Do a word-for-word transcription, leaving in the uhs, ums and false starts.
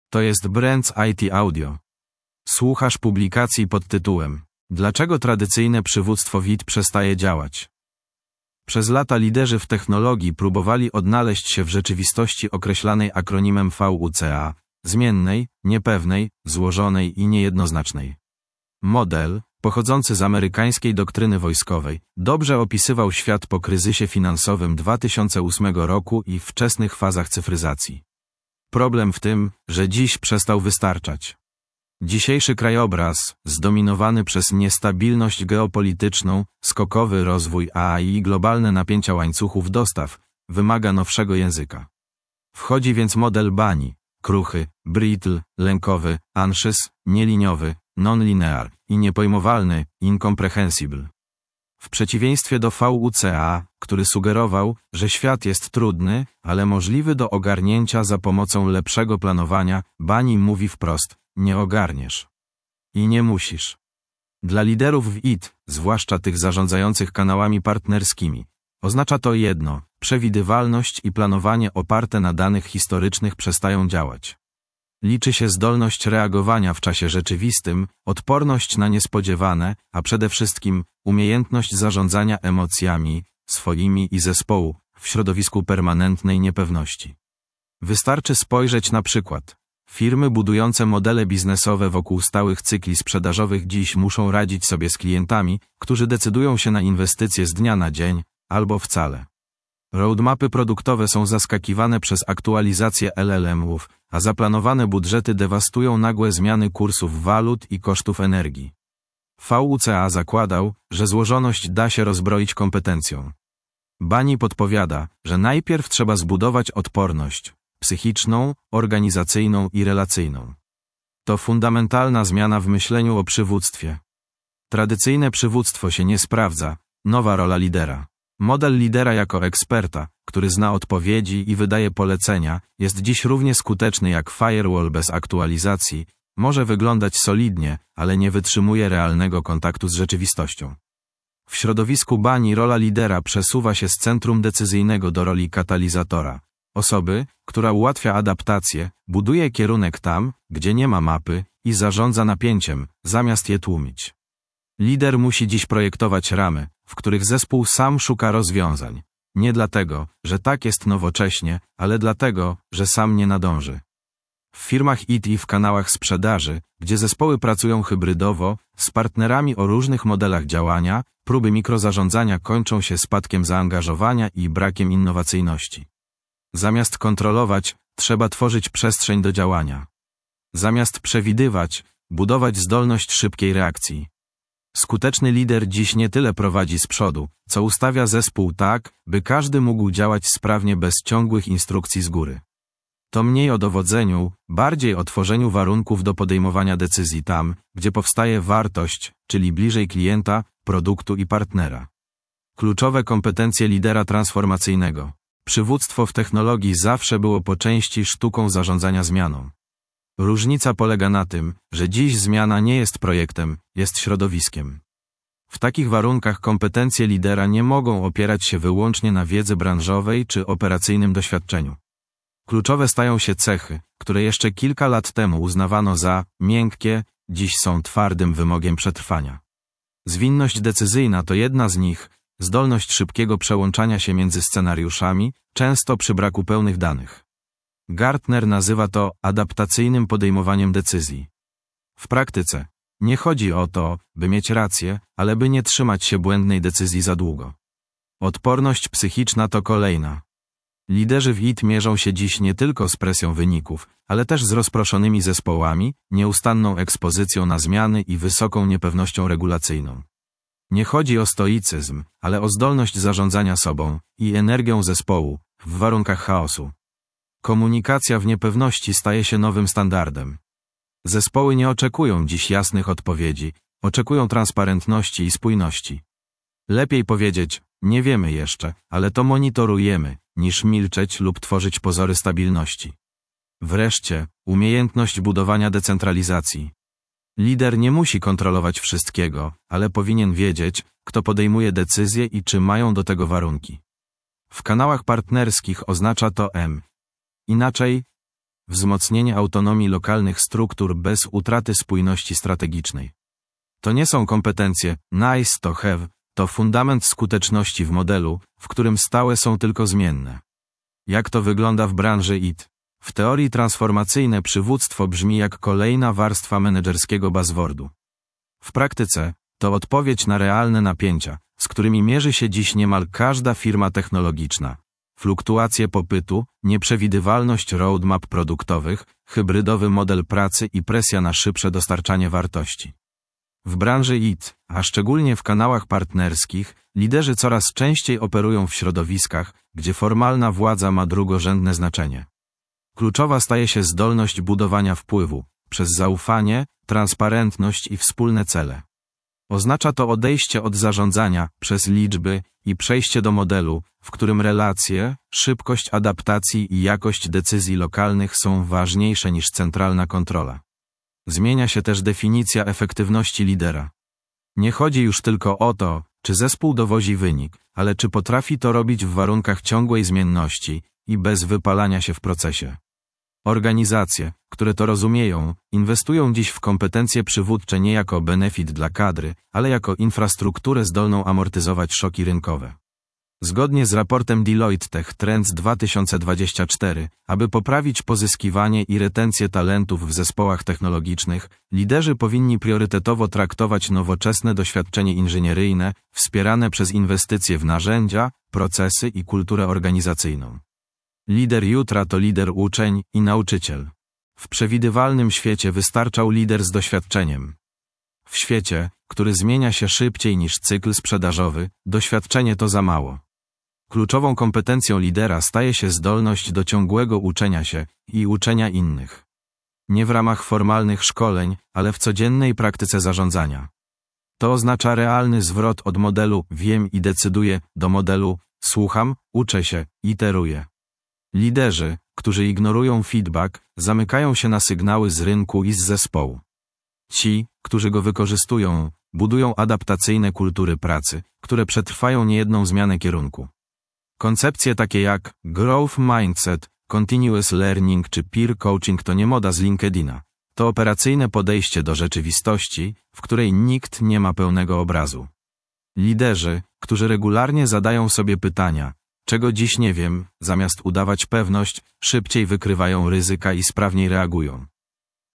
To jest Brands I T Audio. Słuchasz publikacji pod tytułem Dlaczego tradycyjne przywództwo W I T przestaje działać? Przez lata liderzy w technologii próbowali odnaleźć się w rzeczywistości określanej akronimem V U C A, zmiennej, niepewnej, złożonej i niejednoznacznej. Model, pochodzący z amerykańskiej doktryny wojskowej, dobrze opisywał świat po kryzysie finansowym dwa tysiące ósmego roku i wczesnych fazach cyfryzacji. Problem w tym, że dziś przestał wystarczać. Dzisiejszy krajobraz, zdominowany przez niestabilność geopolityczną, skokowy rozwój A I i globalne napięcia łańcuchów dostaw, wymaga nowszego języka. Wchodzi więc model Bani, kruchy, brittle, lękowy, anxious, nieliniowy, non-linear i niepojmowalny, incomprehensible. W przeciwieństwie do V U C A, który sugerował, że świat jest trudny, ale możliwy do ogarnięcia za pomocą lepszego planowania, Bani mówi wprost: nie ogarniesz. I nie musisz. Dla liderów w I T, zwłaszcza tych zarządzających kanałami partnerskimi, oznacza to jedno: przewidywalność i planowanie oparte na danych historycznych przestają działać. Liczy się zdolność reagowania w czasie rzeczywistym, odporność na niespodziewane, a przede wszystkim umiejętność zarządzania emocjami, swoimi i zespołu, w środowisku permanentnej niepewności. Wystarczy spojrzeć na przykład. Firmy budujące modele biznesowe wokół stałych cykli sprzedażowych dziś muszą radzić sobie z klientami, którzy decydują się na inwestycje z dnia na dzień, albo wcale. Roadmapy produktowe są zaskakiwane przez aktualizację L L M-ów, a zaplanowane budżety dewastują nagłe zmiany kursów walut i kosztów energii. V U C A zakładał, że złożoność da się rozbroić kompetencją. Bani podpowiada, że najpierw trzeba zbudować odporność psychiczną, organizacyjną i relacyjną. To fundamentalna zmiana w myśleniu o przywództwie. Tradycyjne przywództwo się nie sprawdza, nowa rola lidera. Model lidera jako eksperta, który zna odpowiedzi i wydaje polecenia, jest dziś równie skuteczny jak firewall bez aktualizacji, może wyglądać solidnie, ale nie wytrzymuje realnego kontaktu z rzeczywistością. W środowisku Bani rola lidera przesuwa się z centrum decyzyjnego do roli katalizatora. Osoby, która ułatwia adaptację, buduje kierunek tam, gdzie nie ma mapy i zarządza napięciem, zamiast je tłumić. Lider musi dziś projektować ramy, w których zespół sam szuka rozwiązań. Nie dlatego, że tak jest nowocześnie, ale dlatego, że sam nie nadąży. W firmach I T i w kanałach sprzedaży, gdzie zespoły pracują hybrydowo, z partnerami o różnych modelach działania, próby mikrozarządzania kończą się spadkiem zaangażowania i brakiem innowacyjności. Zamiast kontrolować, trzeba tworzyć przestrzeń do działania. Zamiast przewidywać, budować zdolność szybkiej reakcji. Skuteczny lider dziś nie tyle prowadzi z przodu, co ustawia zespół tak, by każdy mógł działać sprawnie bez ciągłych instrukcji z góry. To mniej o dowodzeniu, bardziej o tworzeniu warunków do podejmowania decyzji tam, gdzie powstaje wartość, czyli bliżej klienta, produktu i partnera. Kluczowe kompetencje lidera transformacyjnego. Przywództwo w technologii zawsze było po części sztuką zarządzania zmianą. Różnica polega na tym, że dziś zmiana nie jest projektem, jest środowiskiem. W takich warunkach kompetencje lidera nie mogą opierać się wyłącznie na wiedzy branżowej czy operacyjnym doświadczeniu. Kluczowe stają się cechy, które jeszcze kilka lat temu uznawano za miękkie, dziś są twardym wymogiem przetrwania. Zwinność decyzyjna to jedna z nich, zdolność szybkiego przełączania się między scenariuszami, często przy braku pełnych danych. Gartner nazywa to adaptacyjnym podejmowaniem decyzji. W praktyce nie chodzi o to, by mieć rację, ale by nie trzymać się błędnej decyzji za długo. Odporność psychiczna to kolejna. Liderzy w I T mierzą się dziś nie tylko z presją wyników, ale też z rozproszonymi zespołami, nieustanną ekspozycją na zmiany i wysoką niepewnością regulacyjną. Nie chodzi o stoicyzm, ale o zdolność zarządzania sobą i energią zespołu w warunkach chaosu. Komunikacja w niepewności staje się nowym standardem. Zespoły nie oczekują dziś jasnych odpowiedzi, oczekują transparentności i spójności. Lepiej powiedzieć: nie wiemy jeszcze, ale to monitorujemy, niż milczeć lub tworzyć pozory stabilności. Wreszcie, umiejętność budowania decentralizacji. Lider nie musi kontrolować wszystkiego, ale powinien wiedzieć, kto podejmuje decyzje i czy mają do tego warunki. W kanałach partnerskich oznacza to M. Inaczej, wzmocnienie autonomii lokalnych struktur bez utraty spójności strategicznej. To nie są kompetencje nice to have, to fundament skuteczności w modelu, w którym stałe są tylko zmienne. Jak to wygląda w branży I T? W teorii transformacyjne przywództwo brzmi jak kolejna warstwa menedżerskiego buzzwordu. W praktyce to odpowiedź na realne napięcia, z którymi mierzy się dziś niemal każda firma technologiczna. Fluktuacje popytu, nieprzewidywalność roadmap produktowych, hybrydowy model pracy i presja na szybsze dostarczanie wartości. W branży I T, a szczególnie w kanałach partnerskich, liderzy coraz częściej operują w środowiskach, gdzie formalna władza ma drugorzędne znaczenie. Kluczowa staje się zdolność budowania wpływu, przez zaufanie, transparentność i wspólne cele. Oznacza to odejście od zarządzania przez liczby i przejście do modelu, w którym relacje, szybkość adaptacji i jakość decyzji lokalnych są ważniejsze niż centralna kontrola. Zmienia się też definicja efektywności lidera. Nie chodzi już tylko o to, czy zespół dowozi wynik, ale czy potrafi to robić w warunkach ciągłej zmienności i bez wypalania się w procesie. Organizacje, które to rozumieją, inwestują dziś w kompetencje przywódcze nie jako benefit dla kadry, ale jako infrastrukturę zdolną amortyzować szoki rynkowe. Zgodnie z raportem Deloitte Tech Trends dwa tysiące dwudziesty czwarty, aby poprawić pozyskiwanie i retencję talentów w zespołach technologicznych, liderzy powinni priorytetowo traktować nowoczesne doświadczenie inżynieryjne, wspierane przez inwestycje w narzędzia, procesy i kulturę organizacyjną. Lider jutra to lider uczeń i nauczyciel. W przewidywalnym świecie wystarczał lider z doświadczeniem. W świecie, który zmienia się szybciej niż cykl sprzedażowy, doświadczenie to za mało. Kluczową kompetencją lidera staje się zdolność do ciągłego uczenia się i uczenia innych. Nie w ramach formalnych szkoleń, ale w codziennej praktyce zarządzania. To oznacza realny zwrot od modelu wiem i decyduję do modelu słucham, uczę się, iteruję. Liderzy, którzy ignorują feedback, zamykają się na sygnały z rynku i z zespołu. Ci, którzy go wykorzystują, budują adaptacyjne kultury pracy, które przetrwają niejedną zmianę kierunku. Koncepcje takie jak growth mindset, continuous learning czy peer coaching to nie moda z LinkedIna. To operacyjne podejście do rzeczywistości, w której nikt nie ma pełnego obrazu. Liderzy, którzy regularnie zadają sobie pytania, czego dziś nie wiem, zamiast udawać pewność, szybciej wykrywają ryzyka i sprawniej reagują.